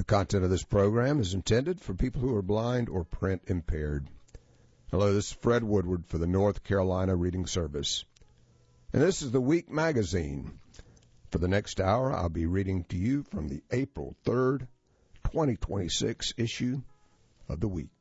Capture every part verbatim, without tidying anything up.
content of this program is intended for people who are blind or print impaired. Hello, this is Fred Woodward for the North Carolina Reading Service. And this is the Week Magazine. For the next hour, I'll be reading to you from the April third, twenty twenty-six issue of the Week.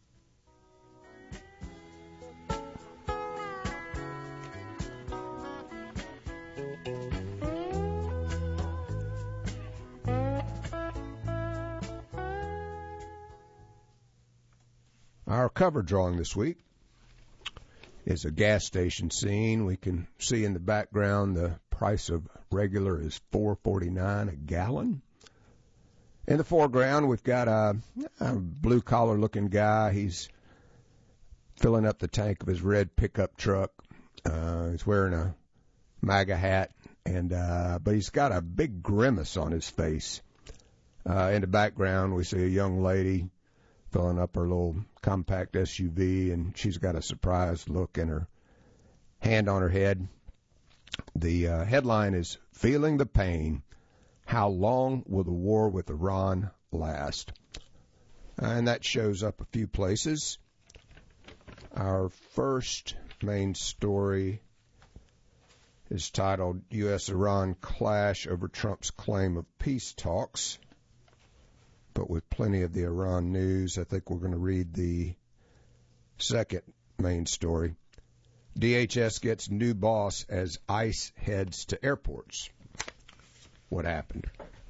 Our cover drawing this week is a gas station scene. We can see in the background the price of regular is four forty-nine a gallon. In the foreground, we've got a, a blue-collar looking guy. He's filling up the tank of his red pickup truck. Uh, he's wearing a MAGA hat, and uh, but he's got a big grimace on his face. Uh, in the background, we see a young lady filling up her little compact S U V, and she's got a surprised look and her hand on her head. The uh, headline is, Feeling the Pain, How Long Will the War with Iran Last? And that shows up a few places. Our first main story is titled, U S Iran Clash Over Trump's Claim of Peace Talks. But with plenty of the Iran news, I think we're going to read the second main story. D H S gets new boss as ICE heads to airports. What happened?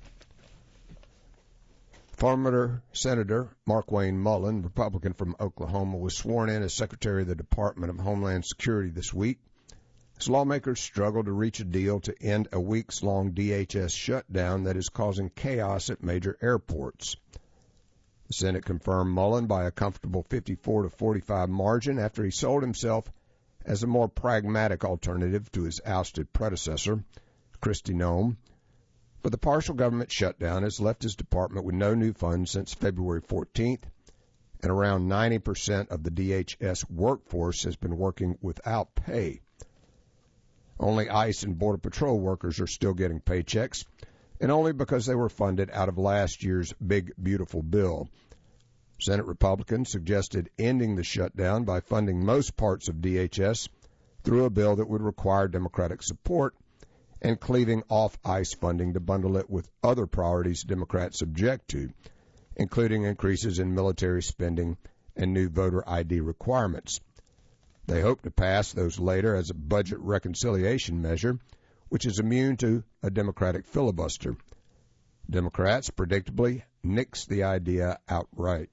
Former Senator Markwayne Mullin, Republican from Oklahoma, was sworn in as Secretary of the Department of Homeland Security this week as lawmakers struggle to reach a deal to end a weeks-long D H S shutdown that is causing chaos at major airports. The Senate confirmed Mullin by a comfortable fifty-four to forty-five margin after he sold himself as a more pragmatic alternative to his ousted predecessor, Kristi Noem. But the partial government shutdown has left his department with no new funds since February fourteenth, and around ninety percent of the D H S workforce has been working without pay. Only ICE and Border Patrol workers are still getting paychecks, and only because they were funded out of last year's big, beautiful bill. Senate Republicans suggested ending the shutdown by funding most parts of D H S through a bill that would require Democratic support and cleaving off ICE funding to bundle it with other priorities Democrats object to, including increases in military spending and new voter I D requirements. They hope to pass those later as a budget reconciliation measure, which is immune to a Democratic filibuster. Democrats predictably nixed the idea outright.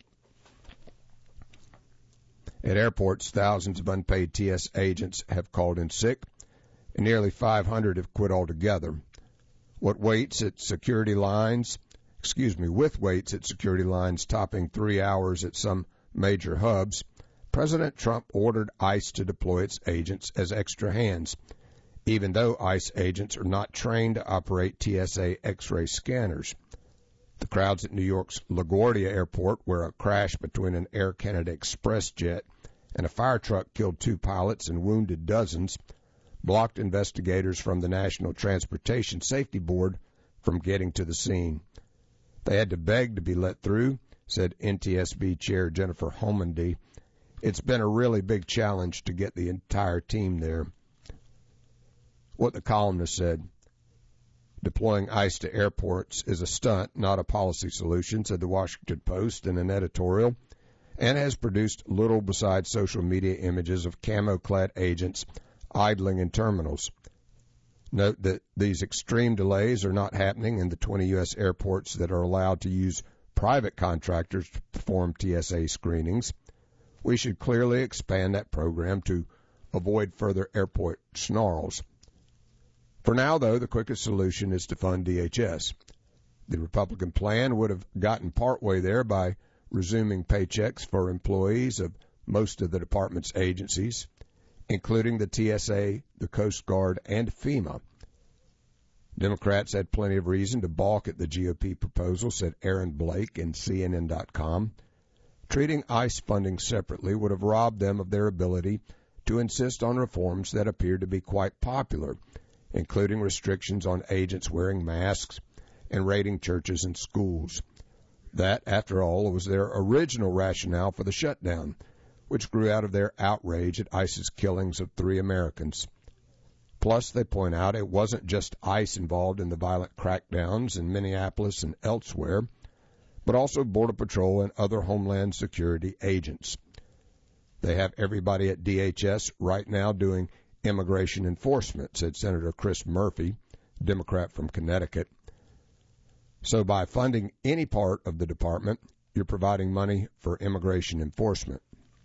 At airports, thousands of unpaid T S agents have called in sick, and nearly five hundred have quit altogether. What waits at security lines, excuse me, with waits at security lines topping three hours at some major hubs, President Trump ordered ICE to deploy its agents as extra hands, even though ICE agents are not trained to operate T S A X-ray scanners. The crowds at New York's LaGuardia Airport, where a crash between an Air Canada Express jet and a fire truck killed two pilots and wounded dozens, blocked investigators from the National Transportation Safety Board from getting to the scene. They had to beg to be let through, said N T S B Chair Jennifer Homendy. It's been a really big challenge to get the entire team there. What the columnist said, deploying ICE to airports is a stunt, not a policy solution, said the Washington Post in an editorial, and has produced little besides social media images of camo-clad agents idling in terminals. Note that these extreme delays are not happening in the twenty U S airports that are allowed to use private contractors to perform T S A screenings. We should clearly expand that program to avoid further airport snarls. For now, though, the quickest solution is to fund D H S. The Republican plan would have gotten partway there by resuming paychecks for employees of most of the department's agencies, including the T S A, the Coast Guard, and FEMA. Democrats had plenty of reason to balk at the G O P proposal, said Aaron Blake in C N N dot com. Treating ICE funding separately would have robbed them of their ability to insist on reforms that appeared to be quite popular, including restrictions on agents wearing masks and raiding churches and schools. That, after all, was their original rationale for the shutdown, which grew out of their outrage at ICE's killings of three Americans. Plus, they point out, it wasn't just ICE involved in the violent crackdowns in Minneapolis and elsewhere, but also Border Patrol and other Homeland Security agents. They have everybody at D H S right now doing immigration enforcement, said Senator Chris Murphy, Democrat from Connecticut. So by funding any part of the department, you're providing money for immigration enforcement.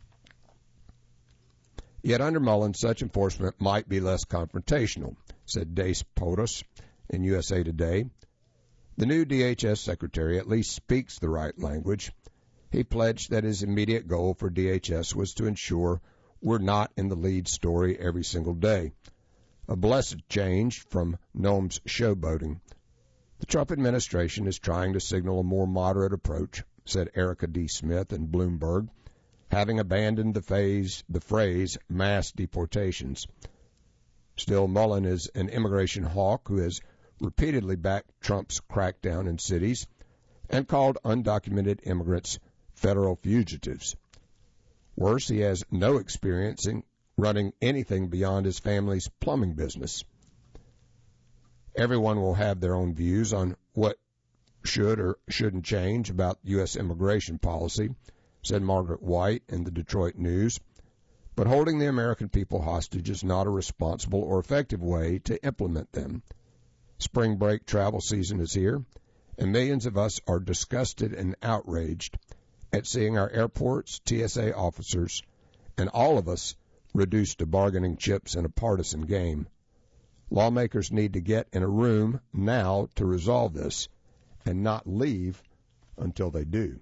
Yet under Mullen, such enforcement might be less confrontational, said Dace Potos in U S A Today. The new D H S secretary at least speaks the right language. He pledged that his immediate goal for D H S was to ensure we're not in the lead story every single day. A blessed change from Noam's showboating. The Trump administration is trying to signal a more moderate approach, said Erica D. Smith in Bloomberg, having abandoned the phase, the phrase mass deportations. Still, Mullen is an immigration hawk who has repeatedly backed Trump's crackdown in cities and called undocumented immigrants federal fugitives. Worse, he has no experience in running anything beyond his family's plumbing business. Everyone will have their own views on what should or shouldn't change about U S immigration policy, said Margaret White in the Detroit News. But holding the American people hostage is not a responsible or effective way to implement them. Spring break travel season is here, and millions of us are disgusted and outraged at seeing our airports, T S A officers, and all of us reduced to bargaining chips in a partisan game. Lawmakers need to get in a room now to resolve this and not leave until they do.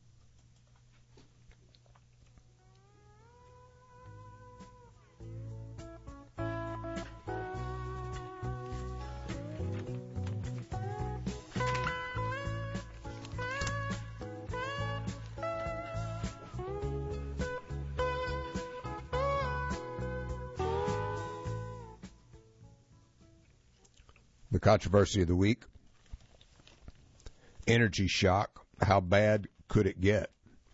The controversy of the week, energy shock, how bad could it get?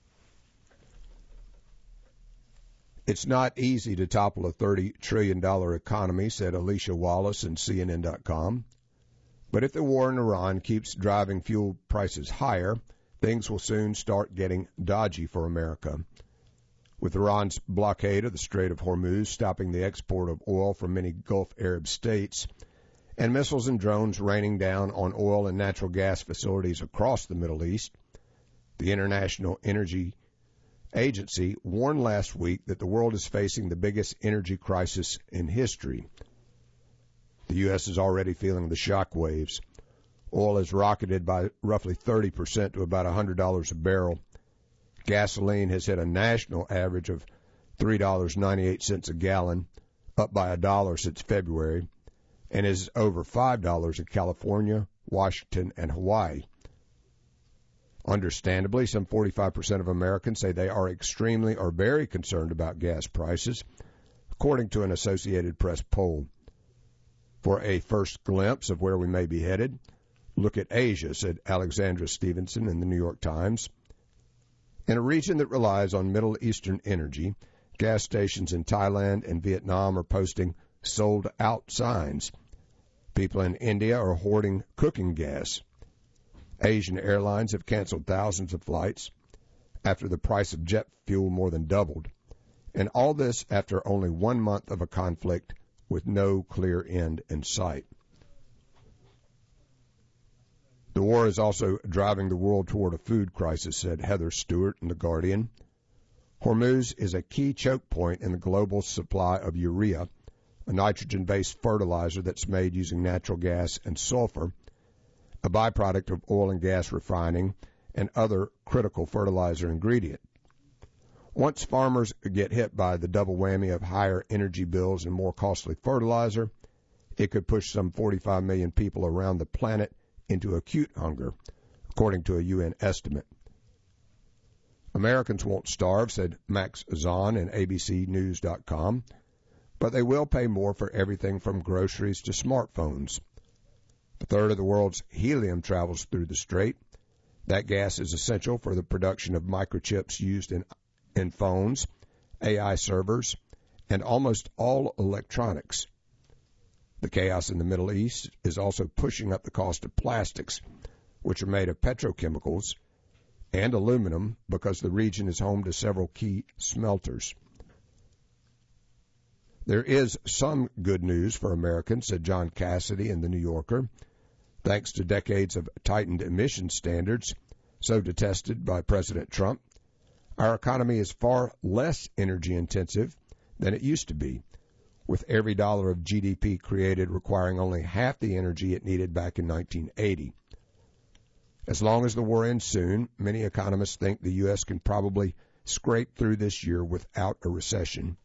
It's not easy to topple a thirty trillion dollars economy, said Alicia Wallace in C N N dot com. But if the war in Iran keeps driving fuel prices higher, things will soon start getting dodgy for America. With Iran's blockade of the Strait of Hormuz stopping the export of oil from many Gulf Arab states, and missiles and drones raining down on oil and natural gas facilities across the Middle East, the International Energy Agency warned last week that the world is facing the biggest energy crisis in history. The U S is already feeling the shock waves. Oil has rocketed by roughly thirty percent to about one hundred dollars a barrel. Gasoline has hit a national average of three dollars and ninety-eight cents a gallon, up by a dollar since February, and is over five dollars in California, Washington, and Hawaii. Understandably, some forty-five percent of Americans say they are extremely or very concerned about gas prices, according to an Associated Press poll. For a first glimpse of where we may be headed, look at Asia, said Alexandra Stevenson in the New York Times. In a region that relies on Middle Eastern energy, gas stations in Thailand and Vietnam are posting sold out signs. People in India are hoarding cooking gas. Asian airlines have canceled thousands of flights after the price of jet fuel more than doubled. And all this after only one month of a conflict with no clear end in sight. The war is also driving the world toward a food crisis, said Heather Stewart in The Guardian. Hormuz is a key choke point in the global supply of urea, a nitrogen-based fertilizer that's made using natural gas and sulfur, a byproduct of oil and gas refining and other critical fertilizer ingredient. Once farmers get hit by the double whammy of higher energy bills and more costly fertilizer, it could push some forty-five million people around the planet into acute hunger, according to a U N estimate. Americans won't starve, said Max Zahn in A B C News dot com, but they will pay more for everything from groceries to smartphones. A third of the world's helium travels through the strait, That gas is essential for the production of microchips used in, in phones, A I servers, and almost all electronics. The chaos in the Middle East is also pushing up the cost of plastics, which are made of petrochemicals and aluminum because the region is home to several key smelters. There is some good news for Americans, said John Cassidy in The New Yorker. Thanks to decades of tightened emission standards, so detested by President Trump, our economy is far less energy intensive than it used to be, with every dollar of G D P created requiring only half the energy it needed back in nineteen eighty. As long as the war ends soon, many economists think the U S can probably scrape through this year without a recession.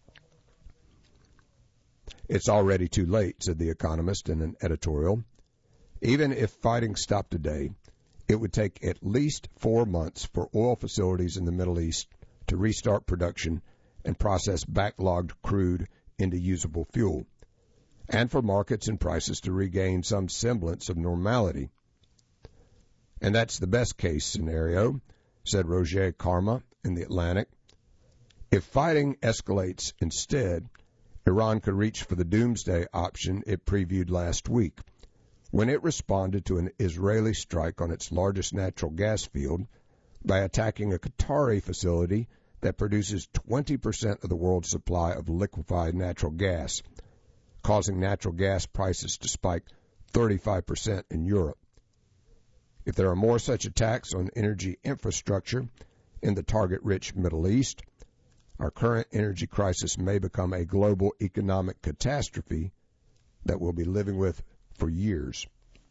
It's already too late, said The Economist in an editorial. Even if fighting stopped today, it would take at least four months for oil facilities in the Middle East to restart production and process backlogged crude into usable fuel, and for markets and prices to regain some semblance of normality. And that's the best case scenario, said Roger Karma in The Atlantic. If fighting escalates instead, Iran could reach for the doomsday option it previewed last week, when it responded to an Israeli strike on its largest natural gas field by attacking a Qatari facility that produces twenty percent of the world's supply of liquefied natural gas, causing natural gas prices to spike thirty-five percent in Europe. If there are more such attacks on energy infrastructure in the target-rich Middle East, our current energy crisis may become a global economic catastrophe that we'll be living with for years.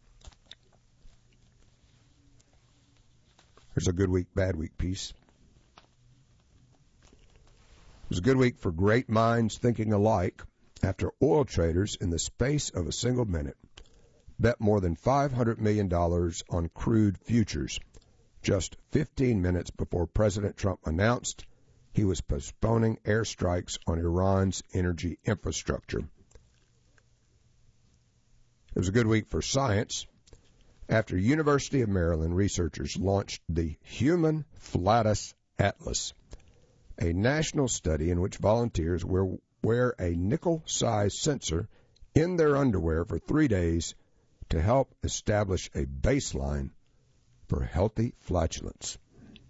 Here's a good week, bad week piece. It was a good week for great minds thinking alike after oil traders in the space of a single minute bet more than five hundred million dollars on crude futures just fifteen minutes before President Trump announced he was postponing airstrikes on Iran's energy infrastructure. It was a good week for science after University of Maryland researchers launched the Human Flatus Atlas, a national study in which volunteers wear, wear a nickel-sized sensor in their underwear for three days to help establish a baseline for healthy flatulence.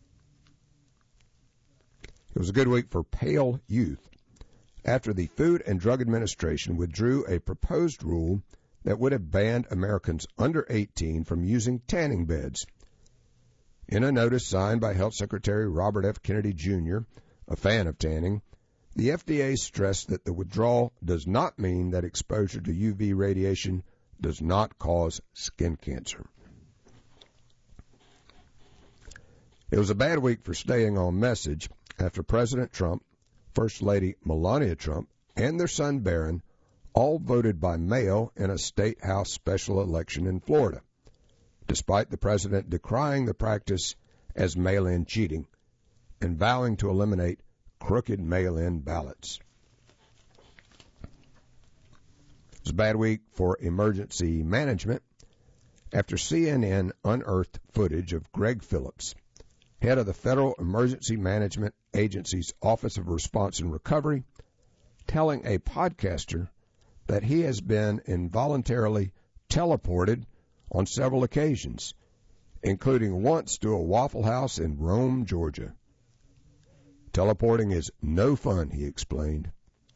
It was a good week for pale youth after the Food and Drug Administration withdrew a proposed rule that would have banned Americans under eighteen from using tanning beds. In a notice signed by Health Secretary Robert F. Kennedy, Junior, a fan of tanning, the F D A stressed that the withdrawal does not mean that exposure to U V radiation does not cause skin cancer. It was a bad week for staying on message after President Trump, First Lady Melania Trump, and their son Barron all voted by mail in a state house special election in Florida, despite the president decrying the practice as mail-in cheating and vowing to eliminate crooked mail-in ballots. It was a bad week for emergency management after C N N unearthed footage of Greg Phillips, head of the Federal Emergency Management Agency's Office of Response and Recovery, telling a podcaster that he has been involuntarily teleported on several occasions, including once to a Waffle House in Rome, Georgia. Teleporting is no fun, he explained.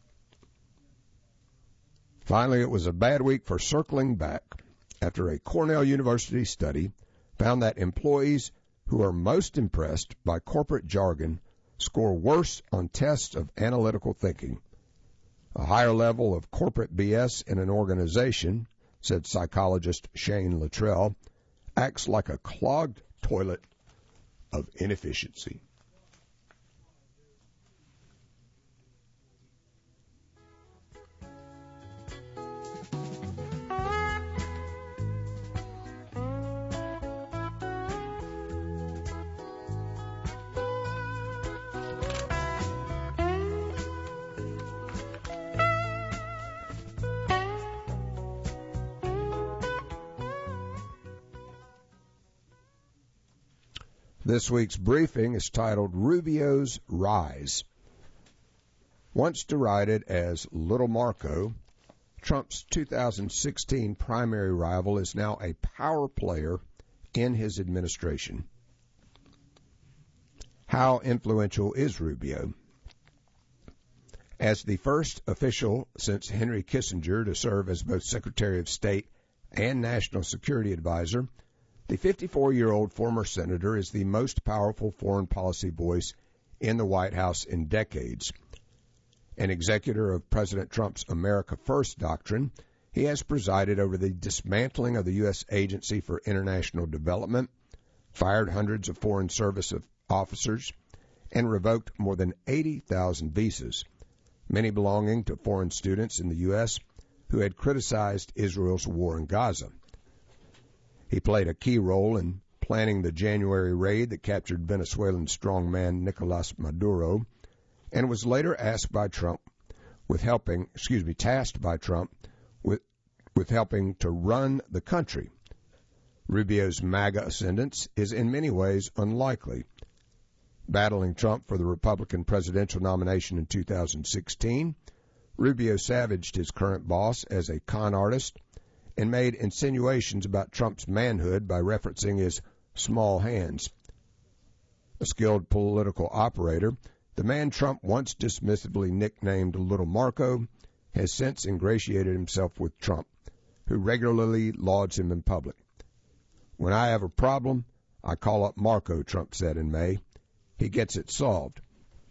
Finally, it was a bad week for circling back after a Cornell University study found that employees who are most impressed by corporate jargon score worse on tests of analytical thinking. A higher level of corporate B S in an organization, said psychologist Shane Luttrell, acts like a clogged toilet of inefficiency. This week's briefing is titled Rubio's Rise. Once derided as Little Marco, Trump's two thousand sixteen primary rival is now a power player in his administration. How influential is Rubio? As the first official since Henry Kissinger to serve as both Secretary of State and National Security Advisor, the fifty-four-year-old former senator is the most powerful foreign policy voice in the White House in decades. An executor of President Trump's America First doctrine, he has presided over the dismantling of the U S Agency for International Development, fired hundreds of Foreign Service officers, and revoked more than eighty thousand visas, many belonging to foreign students in the U S who had criticized Israel's war in Gaza. He played a key role in planning the January raid that captured Venezuelan strongman Nicolas Maduro, and was later asked by Trump with helping, excuse me, tasked by Trump with with helping to run the country. Rubio's MAGA ascendance is in many ways unlikely. Battling Trump for the Republican presidential nomination in two thousand sixteen, Rubio savaged his current boss as a con artist and made insinuations about Trump's manhood by referencing his small hands. A skilled political operator, the man Trump once dismissively nicknamed Little Marco has since ingratiated himself with Trump, who regularly lauds him in public. When I have a problem, I call up Marco, Trump said in May. He gets it solved.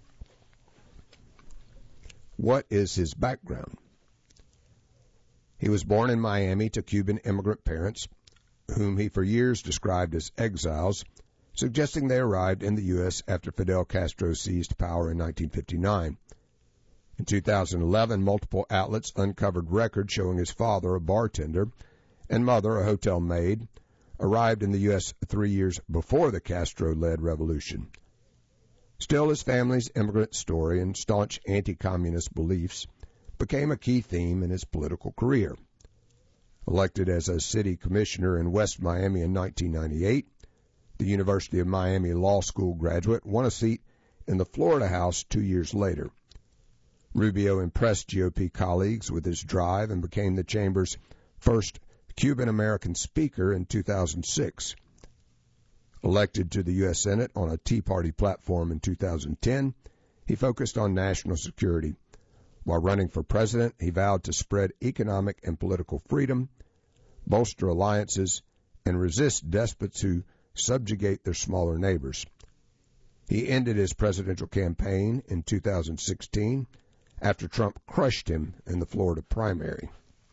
What is his background? He was born in Miami to Cuban immigrant parents, whom he for years described as exiles, suggesting they arrived in the U S after Fidel Castro seized power in nineteen fifty-nine. In two thousand eleven, multiple outlets uncovered records showing his father, a bartender, and mother, a hotel maid, arrived in the U S three years before the Castro-led revolution. Still, his family's immigrant story and staunch anti-communist beliefs became a key theme in his political career. Elected as a city commissioner in West Miami in nineteen ninety-eight, the University of Miami Law School graduate won a seat in the Florida House two years later. Rubio impressed G O P colleagues with his drive and became the chamber's first Cuban-American speaker in two thousand six. Elected to the U S Senate on a Tea Party platform in two thousand ten, he focused on national security. While running for president, he vowed to spread economic and political freedom, bolster alliances, and resist despots who subjugate their smaller neighbors. He ended his presidential campaign in two thousand sixteen after Trump crushed him in the Florida primary.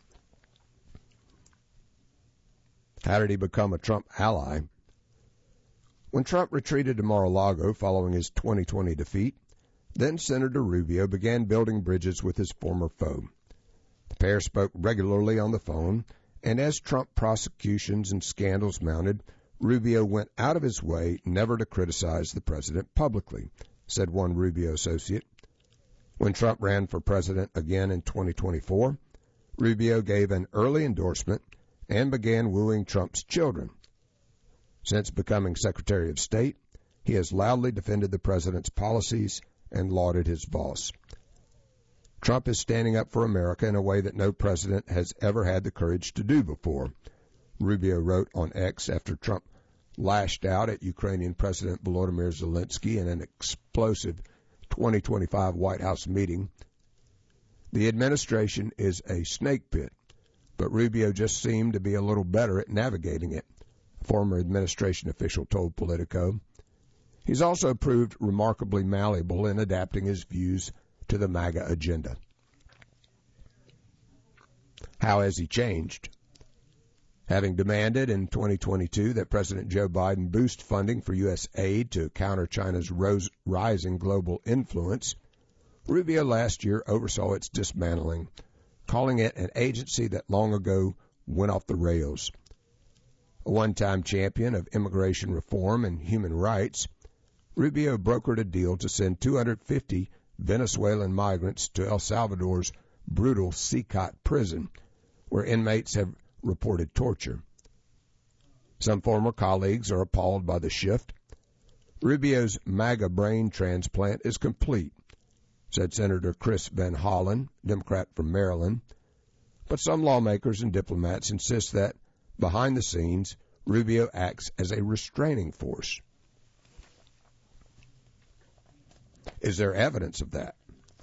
How did he become a Trump ally? When Trump retreated to Mar-a-Lago following his twenty twenty defeat, then Senator Rubio began building bridges with his former foe. The pair spoke regularly on the phone, and as Trump prosecutions and scandals mounted, Rubio went out of his way never to criticize the president publicly, said one Rubio associate. When Trump ran for president again in twenty twenty-four, Rubio gave an early endorsement and began wooing Trump's children. Since becoming Secretary of State, he has loudly defended the president's policies and lauded his boss. Trump is standing up for America in a way that no president has ever had the courage to do before, Rubio wrote on X after Trump lashed out at Ukrainian President Volodymyr Zelensky in an explosive twenty twenty-five White House meeting. The administration is a snake pit, but Rubio just seemed to be a little better at navigating it, a former administration official told Politico. He's also proved remarkably malleable in adapting his views to the MAGA agenda. How has he changed? Having demanded in twenty twenty-two that President Joe Biden boost funding for U S aid to counter China's rose, rising global influence, Rubio last year oversaw its dismantling, calling it an agency that long ago went off the rails. A one-time champion of immigration reform and human rights, Rubio brokered a deal to send two hundred fifty Venezuelan migrants to El Salvador's brutal C C O T prison, where inmates have reported torture. Some former colleagues are appalled by the shift. Rubio's MAGA brain transplant is complete, said Senator Chris Van Hollen, Democrat from Maryland. But some lawmakers and diplomats insist that, behind the scenes, Rubio acts as a restraining force. Is there evidence of that?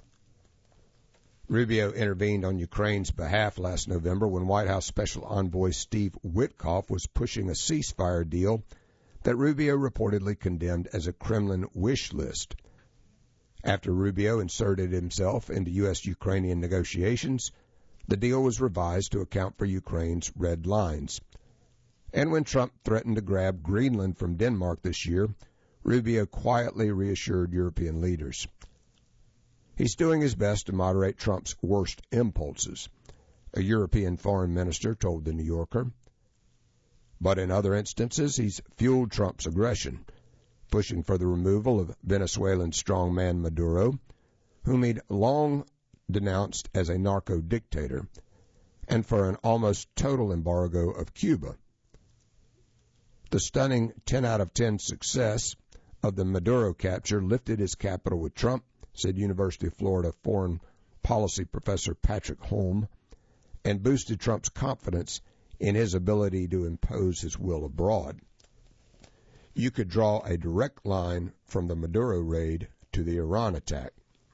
Rubio intervened on Ukraine's behalf last November when White House Special Envoy Steve Witkoff was pushing a ceasefire deal that Rubio reportedly condemned as a Kremlin wish list. After Rubio inserted himself into U S Ukrainian negotiations, the deal was revised to account for Ukraine's red lines. And when Trump threatened to grab Greenland from Denmark this year, Rubio quietly reassured European leaders. He's doing his best to moderate Trump's worst impulses, a European foreign minister told The New Yorker. But in other instances, he's fueled Trump's aggression, pushing for the removal of Venezuelan strongman Maduro, whom he'd long denounced as a narco-dictator, and for an almost total embargo of Cuba. The stunning ten out of ten success of the Maduro capture lifted his capital with Trump, said University of Florida foreign policy professor Patrick Holm, and boosted Trump's confidence in his ability to impose his will abroad. You could draw a direct line from the Maduro raid to the Iran attack.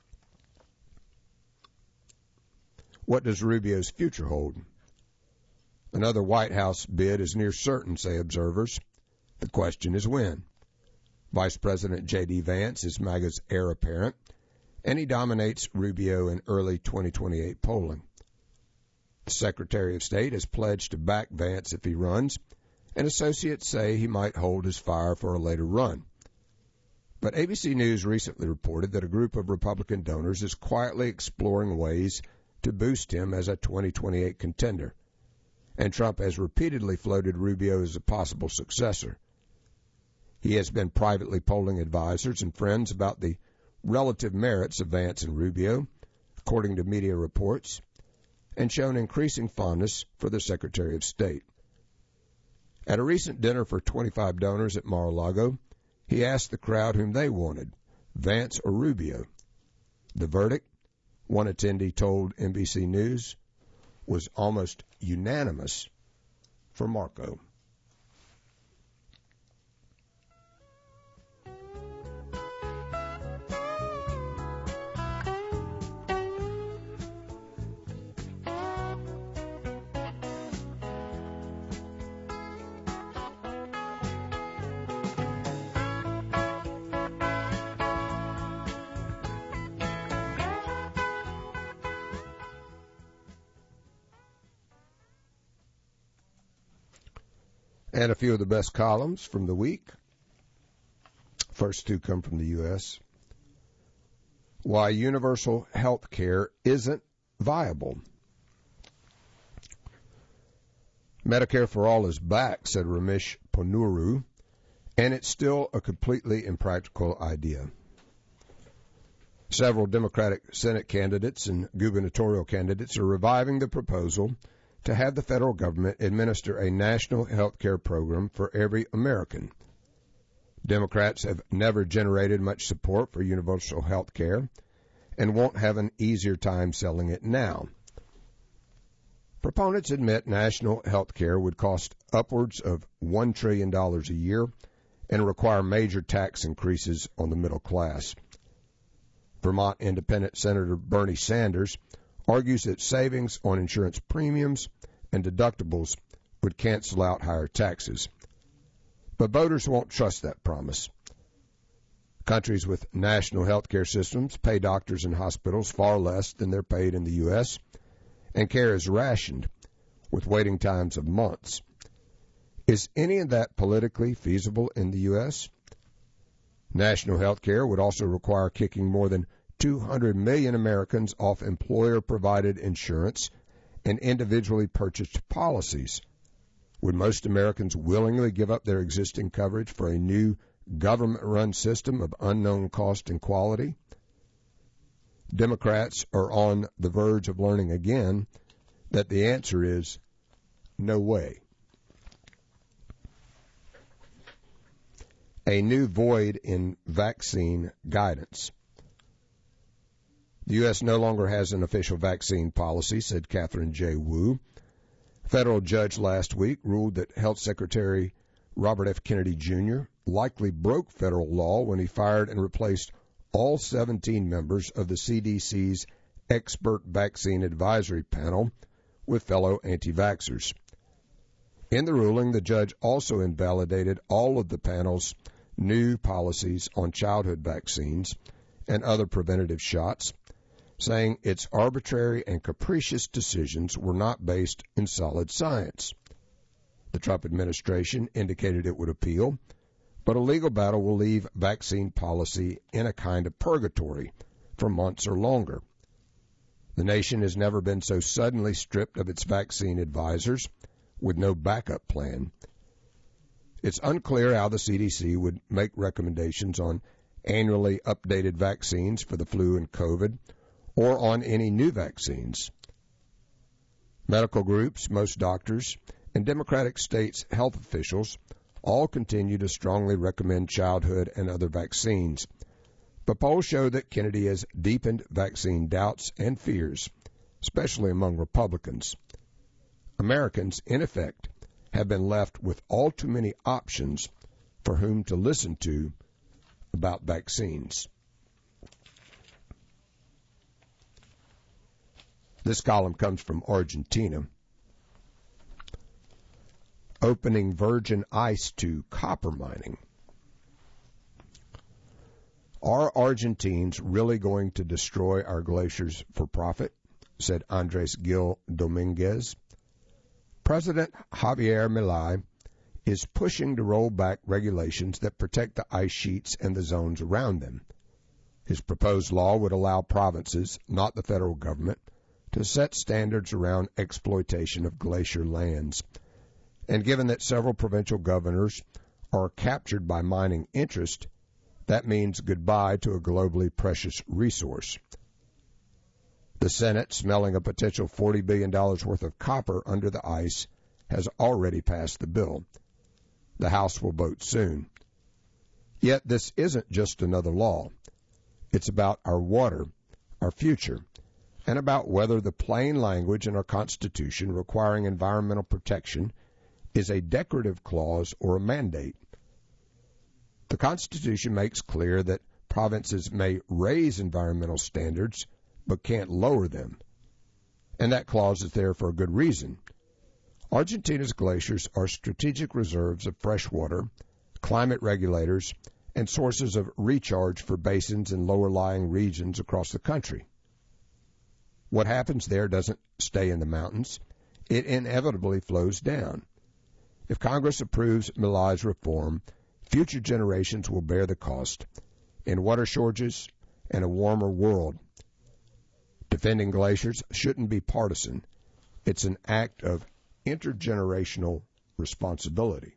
What does Rubio's future hold? Another White House bid is near certain, say observers. The question is when. Vice President J D. Vance is MAGA's heir apparent, and he dominates Rubio in early twenty twenty-eight polling. The Secretary of State has pledged to back Vance if he runs, and associates say he might hold his fire for a later run. But A B C News recently reported that a group of Republican donors is quietly exploring ways to boost him as a twenty twenty-eight contender, and Trump has repeatedly floated Rubio as a possible successor. He has been privately polling advisors and friends about the relative merits of Vance and Rubio, according to media reports, and shown increasing fondness for the Secretary of State. At a recent dinner for twenty-five donors at Mar-a-Lago, he asked the crowd whom they wanted, Vance or Rubio. The verdict, one attendee told N B C News, was almost unanimous for Marco. And a few of the best columns from the week. First two come from the U S Why universal health care isn't viable. Medicare for all is back, said Ramesh Ponnuru, and it's still a completely impractical idea. Several Democratic Senate candidates and gubernatorial candidates are reviving the proposal to have the federal government administer a national health care program for every American. Democrats have never generated much support for universal health care and won't have an easier time selling it now. Proponents admit national health care would cost upwards of one trillion dollars a year and require major tax increases on the middle class. Vermont Independent Senator Bernie Sanders argues that savings on insurance premiums and deductibles would cancel out higher taxes. But voters won't trust that promise. Countries with national health care systems pay doctors and hospitals far less than they're paid in the U S, and care is rationed, with waiting times of months. Is any of that politically feasible in the U S? National health care would also require kicking more than two hundred million Americans off employer-provided insurance and individually purchased policies. Would most Americans willingly give up their existing coverage for a new government-run system of unknown cost and quality? Democrats are on the verge of learning again that the answer is no way. a new void in vaccine guidance. The U S no longer has an official vaccine policy, said Catherine J. Wu. A federal judge last week ruled that Health Secretary Robert F. Kennedy Junior likely broke federal law when he fired and replaced all seventeen members of the C D C's expert vaccine advisory panel with fellow anti-vaxxers. In the ruling, the judge also invalidated all of the panel's new policies on childhood vaccines and other preventative shots, saying its arbitrary and capricious decisions were not based in solid science. The Trump administration indicated it would appeal, but a legal battle will leave vaccine policy in a kind of purgatory for months or longer. The nation has never been so suddenly stripped of its vaccine advisors with no backup plan. It's unclear how the C D C would make recommendations on annually updated vaccines for the flu and COVID or on any new vaccines. Medical groups, most doctors, and Democratic states' health officials all continue to strongly recommend childhood and other vaccines. But polls show that Kennedy has deepened vaccine doubts and fears, especially among Republicans. Americans, in effect, have been left with all too many options for whom to listen to about vaccines. This column comes from Argentina. Opening virgin ice to copper mining. Are Argentines really going to destroy our glaciers for profit? Said Andres Gil Dominguez. President Javier Milei is pushing to roll back regulations that protect the ice sheets and the zones around them. His proposed law would allow provinces, not the federal government, to set standards around exploitation of glacier lands. And given that several provincial governors are captured by mining interest, that means goodbye to a globally precious resource. The Senate, smelling a potential forty billion dollars worth of copper under the ice, has already passed the bill. The House will vote soon. Yet this isn't just another law. It's about our water, our future, and about whether the plain language in our Constitution requiring environmental protection is a decorative clause or a mandate. The Constitution makes clear that provinces may raise environmental standards but can't lower them. And that clause is there for a good reason. Argentina's glaciers are strategic reserves of fresh water, climate regulators, and sources of recharge for basins and lower-lying regions across the country. What happens there doesn't stay in the mountains. It inevitably flows down. If Congress approves Milei's reform, future generations will bear the cost in water shortages and a warmer world. Defending glaciers shouldn't be partisan. It's an act of intergenerational responsibility.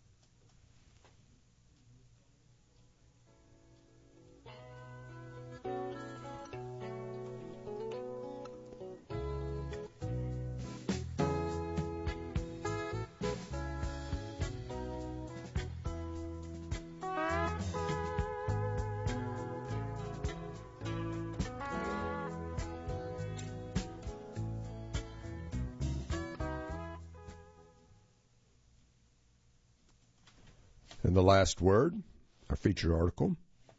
And the last word, our feature article.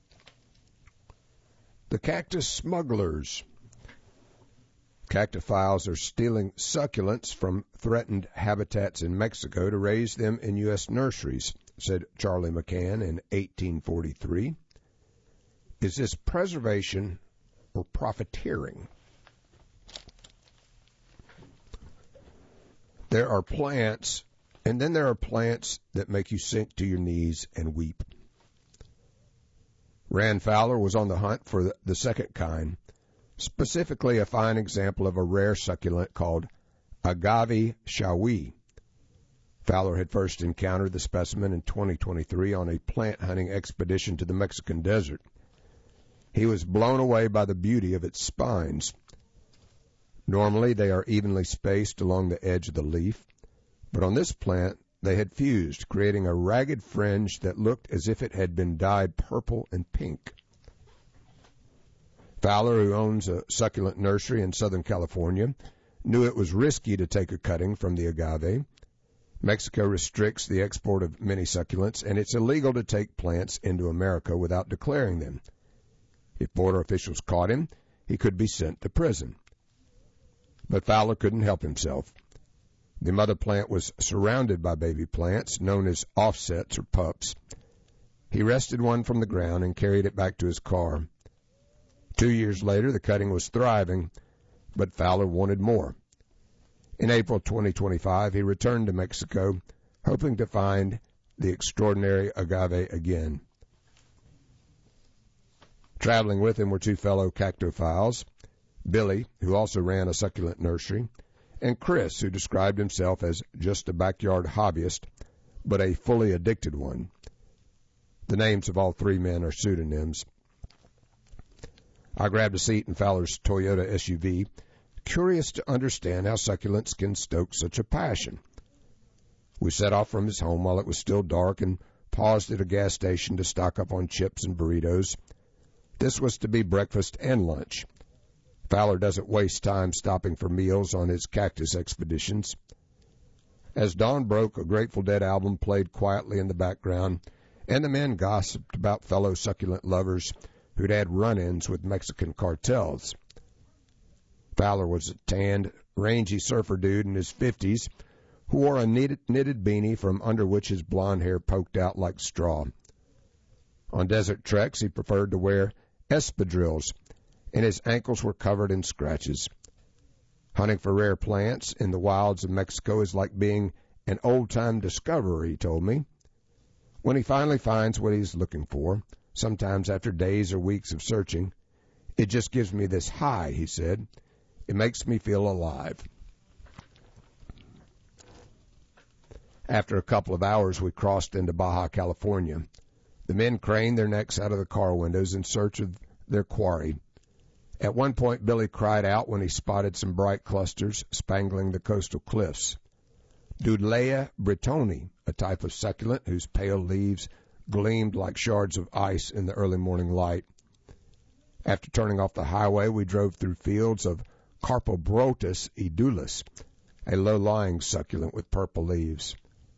The cactus smugglers. Cactophiles are stealing succulents from threatened habitats in Mexico to raise them in U S nurseries, said Charlie McCann in eighteen forty-three. Is this preservation or profiteering? There are plants, and then there are plants that make you sink to your knees and weep. Rand Fowler was on the hunt for the second kind, specifically a fine example of a rare succulent called Agave shawi. Fowler had first encountered the specimen in twenty twenty-three on a plant hunting expedition to the Mexican desert. He was blown away by the beauty of its spines. Normally, they are evenly spaced along the edge of the leaf, but on this plant, they had fused, creating a ragged fringe that looked as if it had been dyed purple and pink. Fowler, who owns a succulent nursery in Southern California, knew it was risky to take a cutting from the agave. Mexico restricts the export of many succulents, and it's illegal to take plants into America without declaring them. If border officials caught him, he could be sent to prison. But Fowler couldn't help himself. The mother plant was surrounded by baby plants, known as offsets or pups. He wrested one from the ground and carried it back to his car. Two years later, the cutting was thriving, but Fowler wanted more. In April twenty twenty-five, he returned to Mexico, hoping to find the extraordinary agave again. Traveling with him were two fellow cactophiles, Billy, who also ran a succulent nursery, and Chris, who described himself as just a backyard hobbyist, but a fully addicted one. The names of all three men are pseudonyms. I grabbed a seat in Fowler's Toyota S U V, curious to understand how succulents can stoke such a passion. We set off from his home while it was still dark and paused at a gas station to stock up on chips and burritos. This was to be breakfast and lunch. Fowler doesn't waste time stopping for meals on his cactus expeditions. As dawn broke, a Grateful Dead album played quietly in the background, and the men gossiped about fellow succulent lovers who'd had run-ins with Mexican cartels. Fowler was a tanned, rangy surfer dude in his fifties who wore a knitted, knitted beanie from under which his blond hair poked out like straw. On desert treks, he preferred to wear espadrilles, and his ankles were covered in scratches. Hunting for rare plants in the wilds of Mexico is like being an old-time discoverer, he told me. When he finally finds what he's looking for, sometimes after days or weeks of searching, it just gives me this high, he said. It makes me feel alive. After a couple of hours, we crossed into Baja California. The men craned their necks out of the car windows in search of their quarry. At one point, Billy cried out when he spotted some bright clusters spangling the coastal cliffs. Dudleya britoni, a type of succulent whose pale leaves gleamed like shards of ice in the early morning light. After turning off the highway, we drove through fields of Carpobrotus edulis, a low-lying succulent with purple leaves.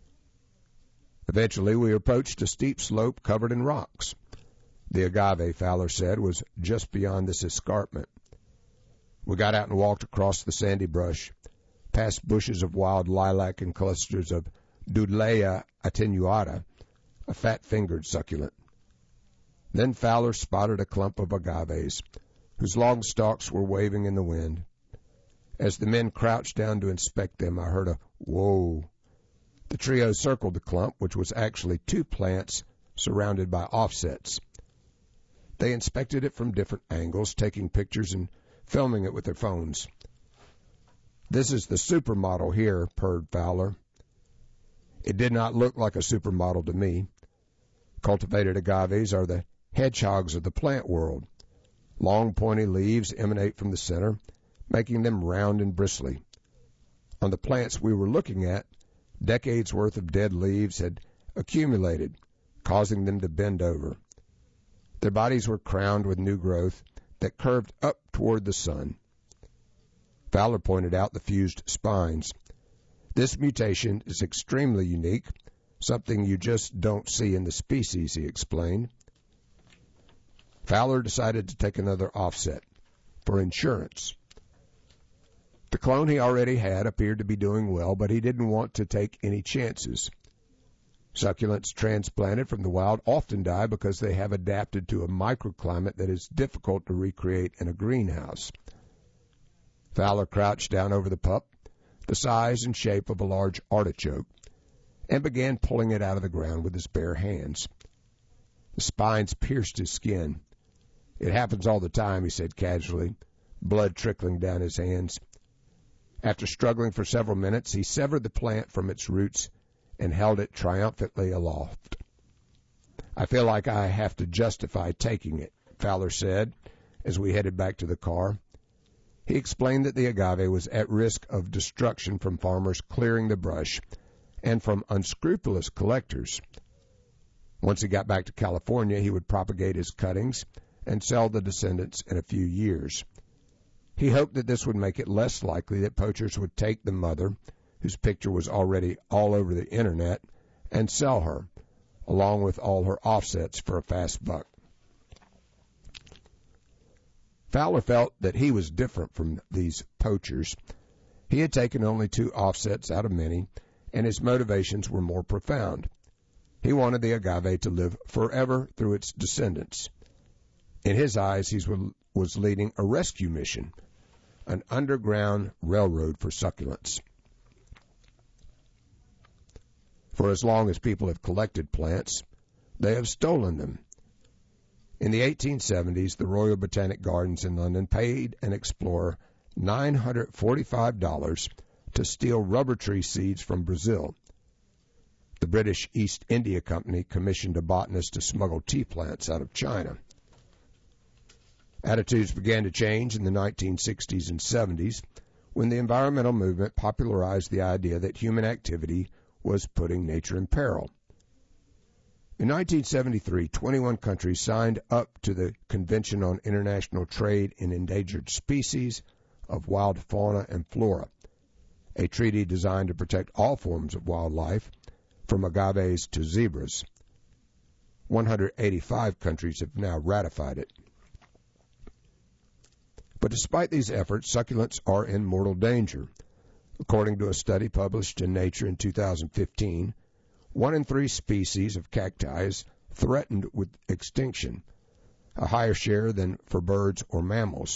Eventually, we approached a steep slope covered in rocks. The agave, Fowler said, was just beyond this escarpment. We got out and walked across the sandy brush, past bushes of wild lilac and clusters of Dudleya attenuata, a fat-fingered succulent. Then Fowler spotted a clump of agaves, whose long stalks were waving in the wind. As the men crouched down to inspect them, I heard a whoa. The trio circled the clump, which was actually two plants surrounded by offsets. They inspected it from different angles, taking pictures and filming it with their phones. This is the supermodel here, purred Fowler. It did not look like a supermodel to me. Cultivated agaves are the hedgehogs of the plant world. Long, pointy leaves emanate from the center, making them round and bristly. On the plants we were looking at, decades' worth of dead leaves had accumulated, causing them to bend over. Their bodies were crowned with new growth that curved up toward the sun. Fowler pointed out the fused spines. This mutation is extremely unique, something you just don't see in the species, he explained. Fowler decided to take another offset for insurance. The clone he already had appeared to be doing well, but he didn't want to take any chances. Succulents transplanted from the wild often die because they have adapted to a microclimate that is difficult to recreate in a greenhouse. Fowler crouched down over the pup, the size and shape of a large artichoke, and began pulling it out of the ground with his bare hands. The spines pierced his skin. It happens all the time, he said casually, blood trickling down his hands. After struggling for several minutes, he severed the plant from its roots and held it triumphantly aloft. I feel like I have to justify taking it, Fowler said, as we headed back to the car. He explained that the agave was at risk of destruction from farmers clearing the brush, and from unscrupulous collectors. Once he got back to California, he would propagate his cuttings and sell the descendants in a few years. He hoped that this would make it less likely that poachers would take the mother, whose picture was already all over the internet, and sell her, along with all her offsets, for a fast buck. Fowler felt that he was different from these poachers. He had taken only two offsets out of many, and his motivations were more profound. He wanted the agave to live forever through its descendants. In his eyes, he was leading a rescue mission, an underground railroad for succulents. For as long as people have collected plants, they have stolen them. In the eighteen seventies, the Royal Botanic Gardens in London paid an explorer nine hundred forty-five dollars to steal rubber tree seeds from Brazil. The British East India Company commissioned a botanist to smuggle tea plants out of China. Attitudes began to change in the nineteen sixties and seventies when the environmental movement popularized the idea that human activity was putting nature in peril. In nineteen seventy-three, twenty-one countries signed up to the Convention on International Trade in Endangered Species of Wild Fauna and Flora, a treaty designed to protect all forms of wildlife, from agaves to zebras. one hundred eighty-five countries have now ratified it. But despite these efforts, succulents are in mortal danger. According to a study published in Nature in two thousand fifteen, one in three species of cacti is threatened with extinction, a higher share than for birds or mammals.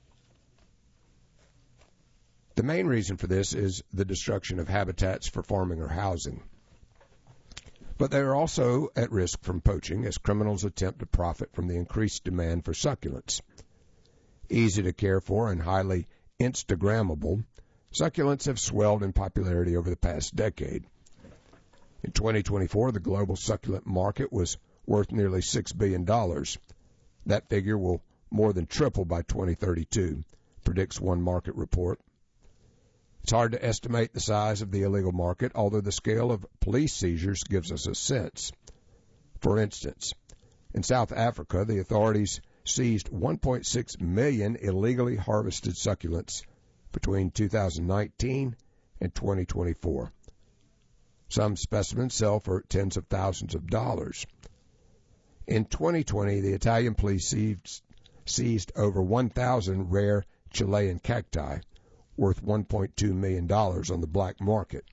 The main reason for this is the destruction of habitats for farming or housing. But they are also at risk from poaching as criminals attempt to profit from the increased demand for succulents. Easy to care for and highly Instagrammable, succulents have swelled in popularity over the past decade. In twenty twenty-four, the global succulent market was worth nearly six billion dollars. That figure will more than triple by twenty thirty-two, predicts one market report. It's hard to estimate the size of the illegal market, although the scale of police seizures gives us a sense. For instance, in South Africa, the authorities seized one point six million illegally harvested succulents between two thousand nineteen and twenty twenty-four. Some specimens sell for tens of thousands of dollars. In twenty twenty, the Italian police seized, seized over one thousand rare Chilean cacti, worth one point two million dollars on the black market.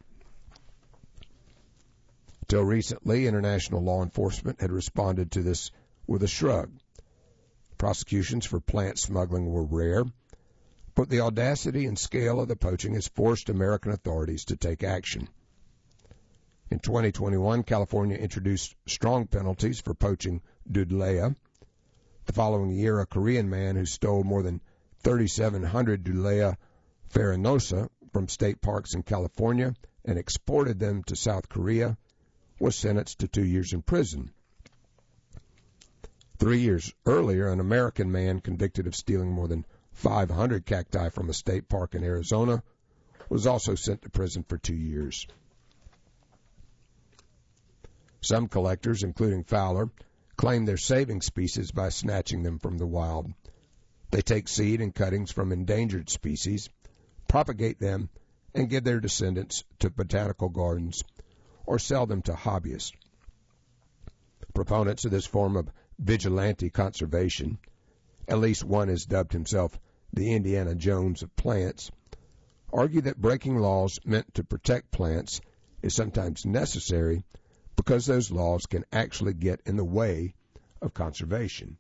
Till recently, international law enforcement had responded to this with a shrug. Prosecutions for plant smuggling were rare, but the audacity and scale of the poaching has forced American authorities to take action. In twenty twenty-one, California introduced strong penalties for poaching Dudleya. The following year, a Korean man who stole more than thirty-seven hundred Dudleya farinosa from state parks in California and exported them to South Korea was sentenced to two years in prison. Three years earlier, an American man convicted of stealing more than five hundred cacti from a state park in Arizona was also sent to prison for two years. Some collectors, including Fowler, claim they're saving species by snatching them from the wild. They take seed and cuttings from endangered species, propagate them, and give their descendants to botanical gardens or sell them to hobbyists. Proponents of this form of vigilante conservation, at least one has dubbed himself the Indiana Jones of plants, argue that breaking laws meant to protect plants is sometimes necessary because those laws can actually get in the way of conservation.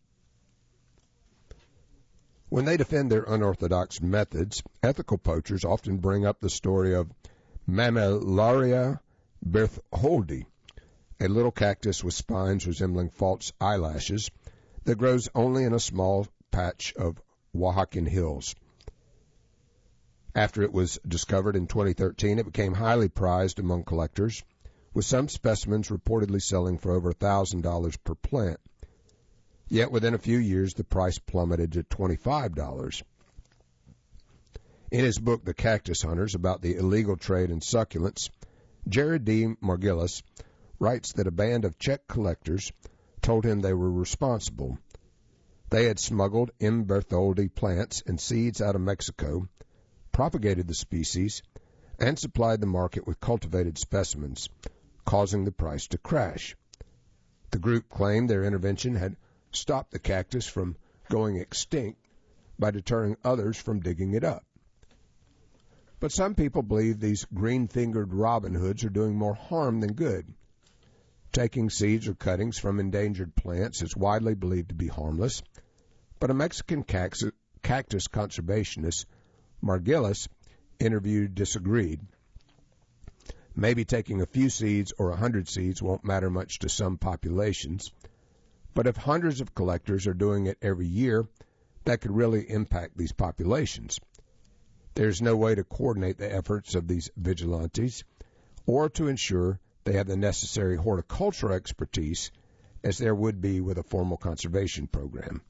When they defend their unorthodox methods, ethical poachers often bring up the story of Mammillaria bertholdi, a little cactus with spines resembling false eyelashes that grows only in a small patch of Oaxacan hills. After it was discovered in twenty thirteen, it became highly prized among collectors, with some specimens reportedly selling for over one thousand dollars per plant. Yet within a few years, the price plummeted to twenty-five dollars. In his book, The Cactus Hunters, about the illegal trade in succulents, Jared D. Margilis writes that a band of Czech collectors told him they were responsible. They had smuggled M. bertholdi plants and seeds out of Mexico, propagated the species, and supplied the market with cultivated specimens, causing the price to crash. The group claimed their intervention had stopped the cactus from going extinct by deterring others from digging it up. But some people believe these green-fingered Robin Hoods are doing more harm than good. Taking seeds or cuttings from endangered plants is widely believed to be harmless, but a Mexican cactus, cactus conservationist, Margilis, interviewed disagreed. Maybe taking a few seeds or a hundred seeds won't matter much to some populations, but if hundreds of collectors are doing it every year, that could really impact these populations. There's no way to coordinate the efforts of these vigilantes or to ensure they have the necessary horticultural expertise as there would be with a formal conservation program.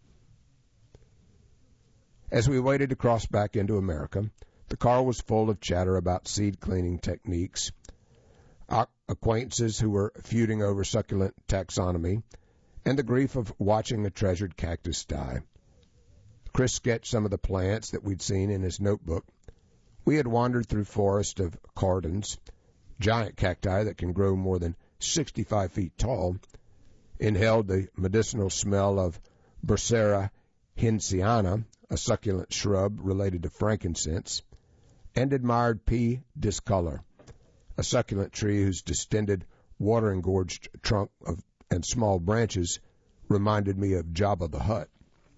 As we waited to cross back into America, the car was full of chatter about seed cleaning techniques, acquaintances who were feuding over succulent taxonomy, and the grief of watching a treasured cactus die. Chris sketched some of the plants that we'd seen in his notebook. We had wandered through forests of cardons, giant cacti that can grow more than sixty-five feet tall, inhaled the medicinal smell of Bursera hinsiana, a succulent shrub related to frankincense, and admired P. discolor, a succulent tree whose distended, water-engorged trunk of, and small branches reminded me of Jabba the Hutt.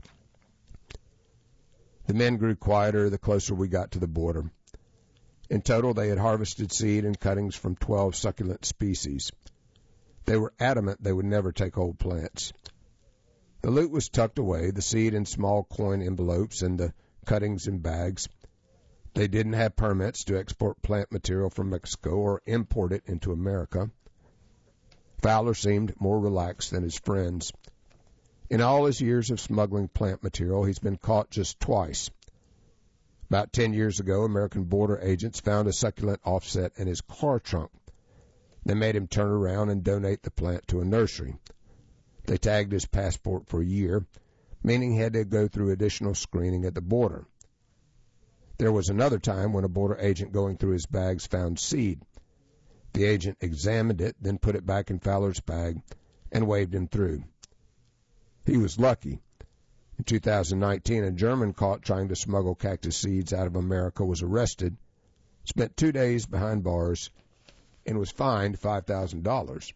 The men grew quieter the closer we got to the border. In total, they had harvested seed and cuttings from twelve succulent species. They were adamant they would never take whole plants. The loot was tucked away, the seed in small coin envelopes and the cuttings in bags. They didn't have permits to export plant material from Mexico or import it into America. Fowler seemed more relaxed than his friends. In all his years of smuggling plant material, he's been caught just twice. About ten years ago, American border agents found a succulent offset in his car trunk. They made him turn around and donate the plant to a nursery. They tagged his passport for a year, meaning he had to go through additional screening at the border. There was another time when a border agent going through his bags found seed. The agent examined it, then put it back in Fowler's bag and waved him through. He was lucky. In two thousand nineteen, a German caught trying to smuggle cactus seeds out of America was arrested, spent two days behind bars, and was fined five thousand dollars.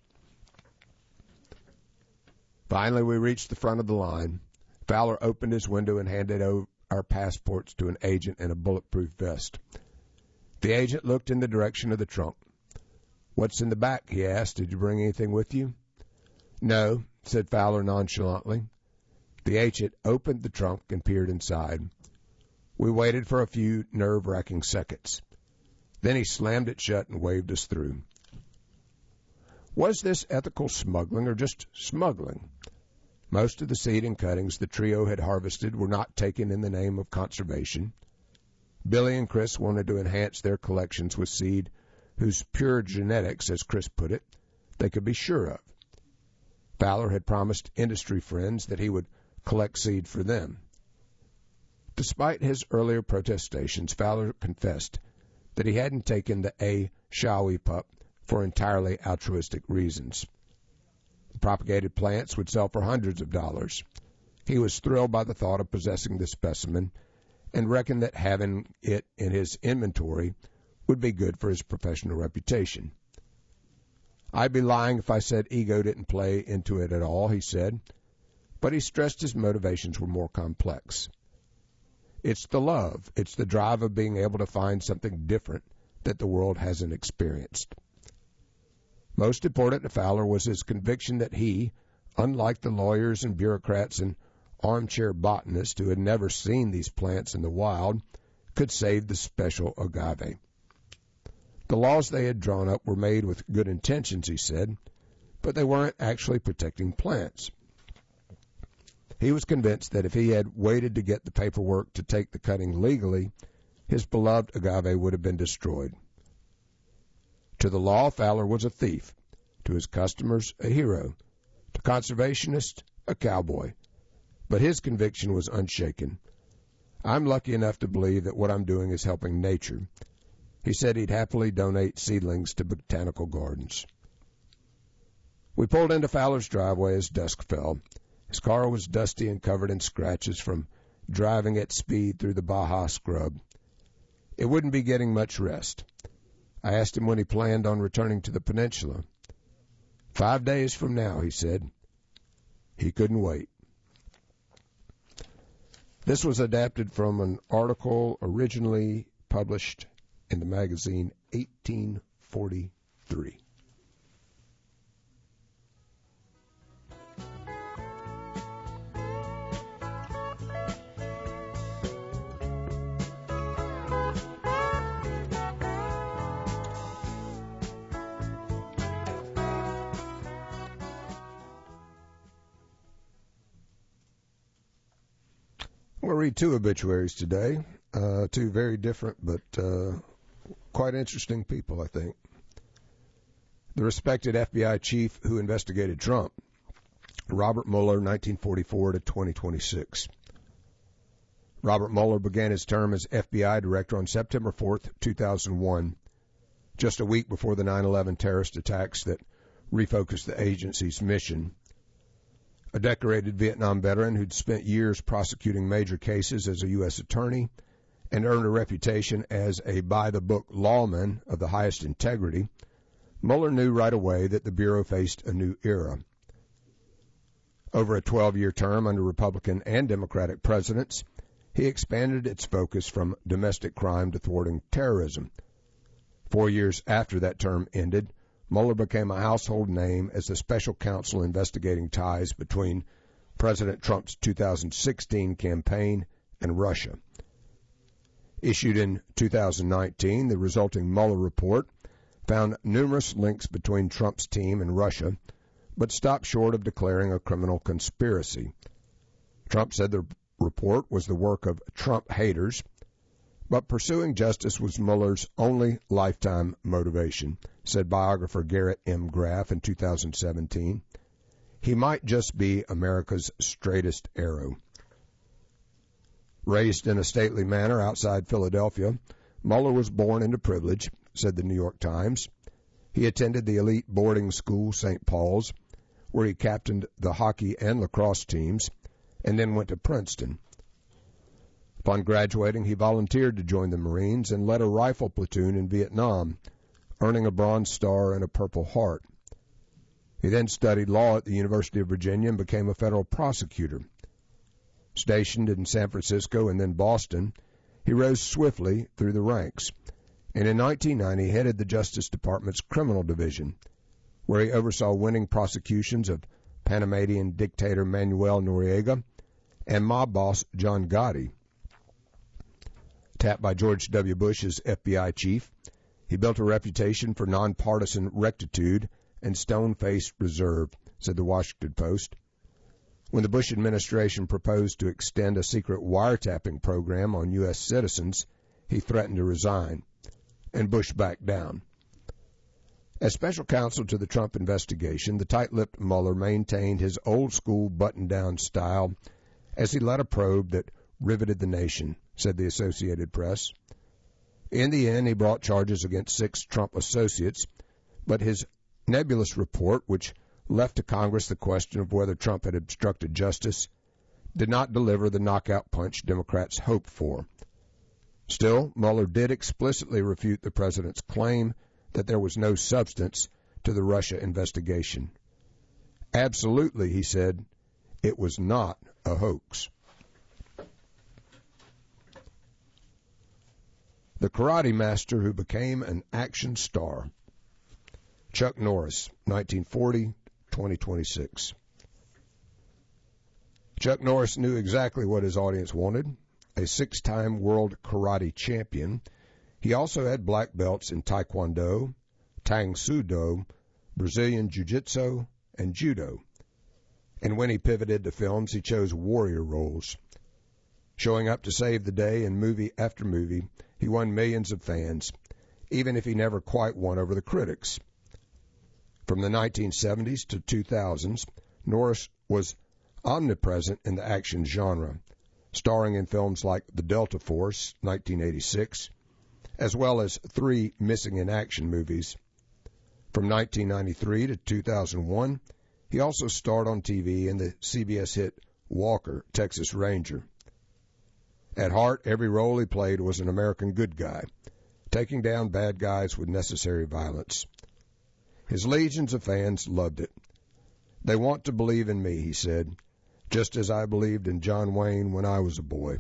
Finally, we reached the front of the line. Fowler opened his window and handed over our passports to an agent in a bulletproof vest. The agent looked in the direction of the trunk. "What's in the back?" he asked. "Did you bring anything with you?" "No," said Fowler nonchalantly. The agent opened the trunk and peered inside. We waited for a few nerve-wracking seconds. Then he slammed it shut and waved us through. Was this ethical smuggling or just smuggling? Most of the seed and cuttings the trio had harvested were not taken in the name of conservation. Billy and Chris wanted to enhance their collections with seed whose pure genetics, as Chris put it, they could be sure of. Fowler had promised industry friends that he would collect seed for them. Despite his earlier protestations, Fowler confessed that he hadn't taken the A. Shawi pup for entirely altruistic reasons. The propagated plants would sell for hundreds of dollars. He was thrilled by the thought of possessing the specimen and reckoned that having it in his inventory would be good for his professional reputation. "I'd be lying if I said ego didn't play into it at all," he said, but he stressed his motivations were more complex. It's the love, it's the drive of being able to find something different that the world hasn't experienced. Most important to Fowler was his conviction that he, unlike the lawyers and bureaucrats and armchair botanists who had never seen these plants in the wild, could save the special agave. The laws they had drawn up were made with good intentions, he said, but they weren't actually protecting plants. He was convinced that if he had waited to get the paperwork to take the cutting legally, his beloved agave would have been destroyed. To the law, Fowler was a thief. To his customers, a hero. To conservationists, a cowboy. But his conviction was unshaken. I'm lucky enough to believe that what I'm doing is helping nature. He said he'd happily donate seedlings to botanical gardens. We pulled into Fowler's driveway as dusk fell. His car was dusty and covered in scratches from driving at speed through the Baja scrub. It wouldn't be getting much rest. I asked him when he planned on returning to the peninsula. Five days from now, he said. He couldn't wait. This was adapted from an article originally published in the magazine eighteen forty-three. We'll read two obituaries today, uh, two very different but uh, quite interesting people, I think. The respected F B I chief who investigated Trump, Robert Mueller, nineteen forty-four to twenty twenty-six. Robert Mueller began his term as F B I director on September fourth, two thousand one, just a week before the nine eleven terrorist attacks that refocused the agency's mission. A decorated Vietnam veteran who'd spent years prosecuting major cases as a U S attorney and earned a reputation as a by-the-book lawman of the highest integrity, Mueller knew right away that the Bureau faced a new era. Over a twelve-year term under Republican and Democratic presidents, he expanded its focus from domestic crime to thwarting terrorism. Four years after that term ended, Mueller became a household name as the special counsel investigating ties between President Trump's two thousand sixteen campaign and Russia. Issued in two thousand nineteen, the resulting Mueller report found numerous links between Trump's team and Russia, but stopped short of declaring a criminal conspiracy. Trump said the report was the work of Trump haters, but pursuing justice was Mueller's only lifetime motivation, said biographer Garrett M. Graff in two thousand seventeen. He might just be America's straightest arrow. Raised in a stately manner outside Philadelphia, Mueller was born into privilege, said the New York Times. He attended the elite boarding school Saint Paul's, where he captained the hockey and lacrosse teams, and then went to Princeton. Upon graduating, he volunteered to join the Marines and led a rifle platoon in Vietnam, earning a Bronze Star and a Purple Heart. He then studied law at the University of Virginia and became a federal prosecutor. Stationed in San Francisco and then Boston, he rose swiftly through the ranks, and in nineteen ninety headed the Justice Department's Criminal Division, where he oversaw winning prosecutions of Panamanian dictator Manuel Noriega and mob boss John Gotti. Tapped by George W. Bush as F B I chief, he built a reputation for nonpartisan rectitude and stone-faced reserve, said the Washington Post. When the Bush administration proposed to extend a secret wiretapping program on U S citizens, he threatened to resign, and Bush backed down. As special counsel to the Trump investigation, the tight-lipped Mueller maintained his old-school button-down style as he led a probe that riveted the nation, said the Associated Press. In the end, he brought charges against six Trump associates, but his nebulous report, which left to Congress the question of whether Trump had obstructed justice, did not deliver the knockout punch Democrats hoped for. Still, Mueller did explicitly refute the president's claim that there was no substance to the Russia investigation. Absolutely, he said, it was not a hoax. The karate master who became an action star. Chuck Norris, nineteen forty to twenty twenty-six. Chuck Norris knew exactly what his audience wanted. A six-time world karate champion, he also had black belts in Taekwondo, Tang Soo Do, Brazilian Jiu-Jitsu, and Judo. And when he pivoted to films, he chose warrior roles. Showing up to save the day in movie after movie, he won millions of fans. even if he never quite won over the critics. From the nineteen seventies to two thousands, Norris was omnipresent in the action genre, starring in films like The Delta Force, nineteen eighty-six, as well as three Missing in Action movies. From nineteen ninety-three to two thousand one, he also starred on T V in the C B S hit Walker, Texas Ranger. At heart, every role he played was an American good guy, taking down bad guys with necessary violence. His legions of fans loved it. They want to believe in me, he said, just as I believed in John Wayne when I was a boy.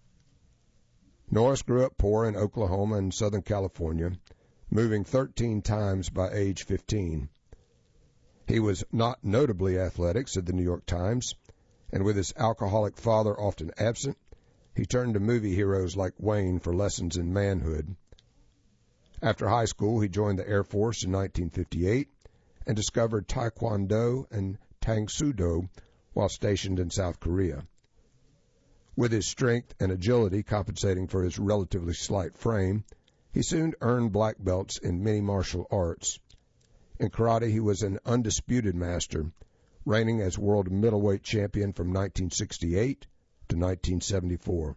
Norris grew up poor in Oklahoma and Southern California, moving thirteen times by age fifteen. He was not notably athletic, said the New York Times, and with his alcoholic father often absent, he turned to movie heroes like Wayne for lessons in manhood. After high school, he joined the Air Force in nineteen fifty-eight and discovered Taekwondo and Tang Soo Do while stationed in South Korea. With his strength and agility compensating for his relatively slight frame, he soon earned black belts in many martial arts. In karate, he was an undisputed master, reigning as world middleweight champion from nineteen sixty-eight to nineteen seventy-four.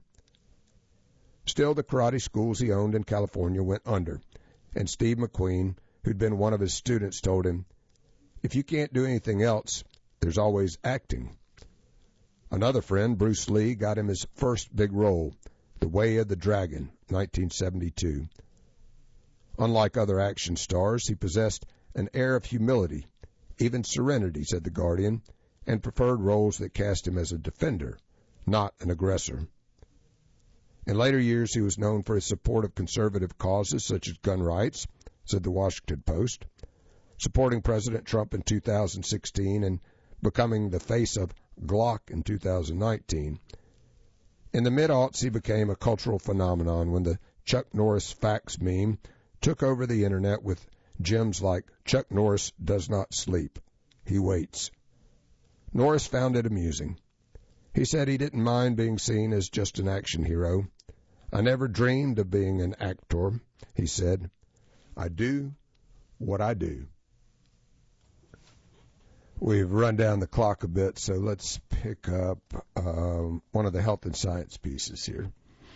Still, the karate schools he owned in California went under, and Steve McQueen, who'd been one of his students, told him, "If you can't do anything else, there's always acting." Another friend, Bruce Lee, got him his first big role, The Way of the Dragon, nineteen seventy-two. Unlike other action stars, he possessed an air of humility, even serenity, said The Guardian, and preferred roles that cast him as a defender, not an aggressor. In later years, he was known for his support of conservative causes such as gun rights, said the Washington Post, supporting President Trump in two thousand sixteen and becoming the face of Glock in two thousand nineteen. In the mid-aughts, he became a cultural phenomenon when the Chuck Norris facts meme took over the internet with gems like Chuck Norris does not sleep. He waits. Norris found it amusing. He said he didn't mind being seen as just an action hero. I never dreamed of being an actor, he said. I do what I do. We've run down the clock a bit, so let's pick up um, one of the health and science pieces here.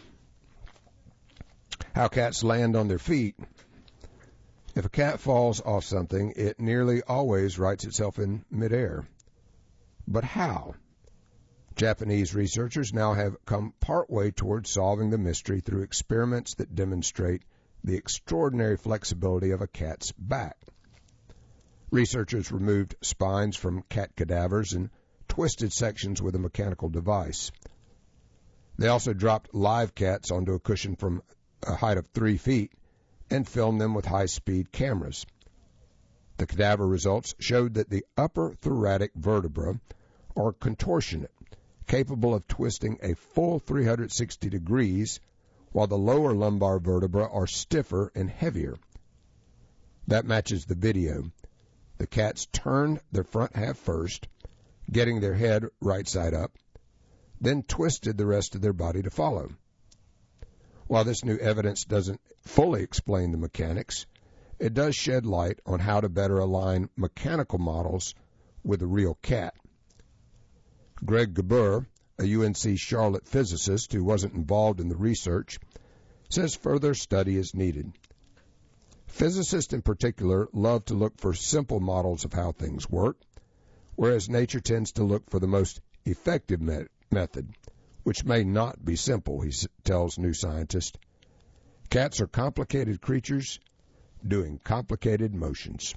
How cats land on their feet. If a cat falls off something, it nearly always rights itself in midair. But how? Japanese researchers now have come partway towards solving the mystery through experiments that demonstrate the extraordinary flexibility of a cat's back. Researchers removed spines from cat cadavers and twisted sections with a mechanical device. They also dropped live cats onto a cushion from a height of three feet and filmed them with high-speed cameras. The cadaver results showed that the upper thoracic vertebra are contortionate, capable of twisting a full three hundred sixty degrees, while the lower lumbar vertebrae are stiffer and heavier. That matches the video. The cats turned their front half first, getting their head right side up, then twisted the rest of their body to follow. While this new evidence doesn't fully explain the mechanics, it does shed light on how to better align mechanical models with a real cat. Greg Gabur, a U N C Charlotte physicist who wasn't involved in the research, says further study is needed. Physicists in particular love to look for simple models of how things work, whereas nature tends to look for the most effective me- method, which may not be simple, he tells New Scientist. Cats are complicated creatures doing complicated motions.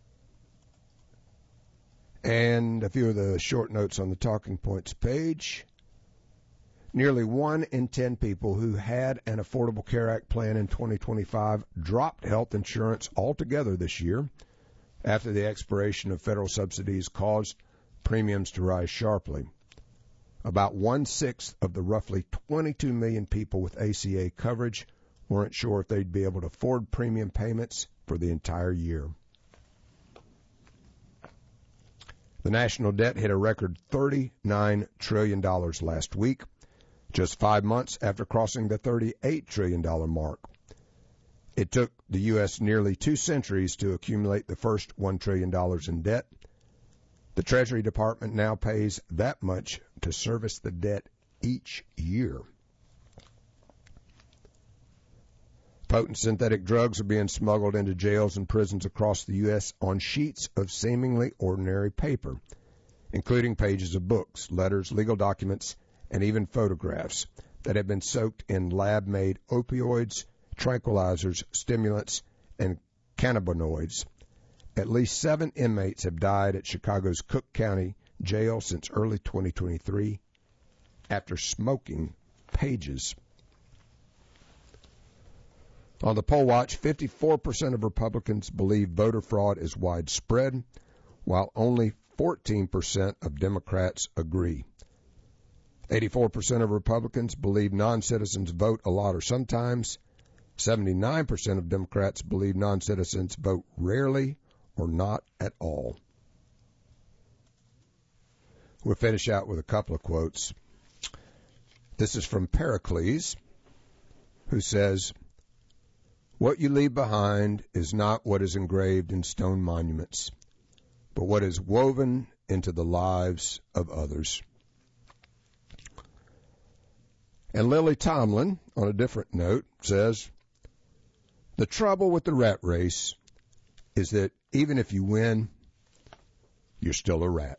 And a few of the short notes on the talking points page. Nearly one in ten people who had an Affordable Care Act plan in twenty twenty-five dropped health insurance altogether this year after the expiration of federal subsidies caused premiums to rise sharply. About one-sixth of the roughly twenty-two million people with A C A coverage weren't sure if they'd be able to afford premium payments for the entire year. The national debt hit a record thirty-nine trillion dollars last week, just five months after crossing the thirty-eight trillion dollars mark. It took the U S nearly two centuries to accumulate the first one trillion dollars in debt. The Treasury Department now pays that much to service the debt each year. Potent synthetic drugs are being smuggled into jails and prisons across the U S on sheets of seemingly ordinary paper, including pages of books, letters, legal documents, and even photographs that have been soaked in lab-made opioids, tranquilizers, stimulants, and cannabinoids. At least seven inmates have died at Chicago's Cook County Jail since early twenty twenty-three after smoking pages. On the poll watch, fifty-four percent of Republicans believe voter fraud is widespread, while only fourteen percent of Democrats agree. eighty-four percent of Republicans believe non-citizens vote a lot or sometimes. seventy-nine percent of Democrats believe non-citizens vote rarely or not at all. We'll finish out with a couple of quotes. This is from Pericles, who says, "What you leave behind is not what is engraved in stone monuments, but what is woven into the lives of others." And Lily Tomlin, on a different note, says, "The trouble with the rat race is that even if you win, you're still a rat."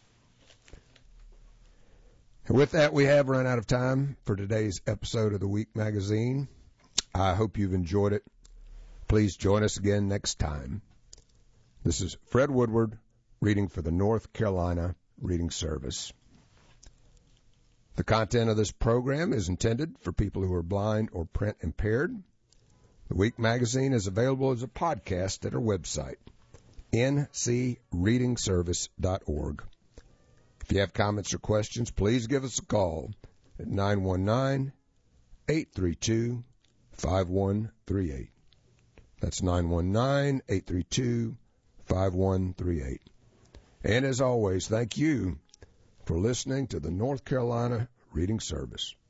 And with that, we have run out of time for today's episode of the Week Magazine. I hope you've enjoyed it. Please join us again next time. This is Fred Woodward reading for the North Carolina Reading Service. The content of this program is intended for people who are blind or print impaired. The Week Magazine is available as a podcast at our website, n c reading service dot org. If you have comments or questions, please give us a call at nine one nine, eight three two, five one three eight. That's nine one nine, eight three two, five one three eight. And as always, thank you for listening to the North Carolina Reading Service.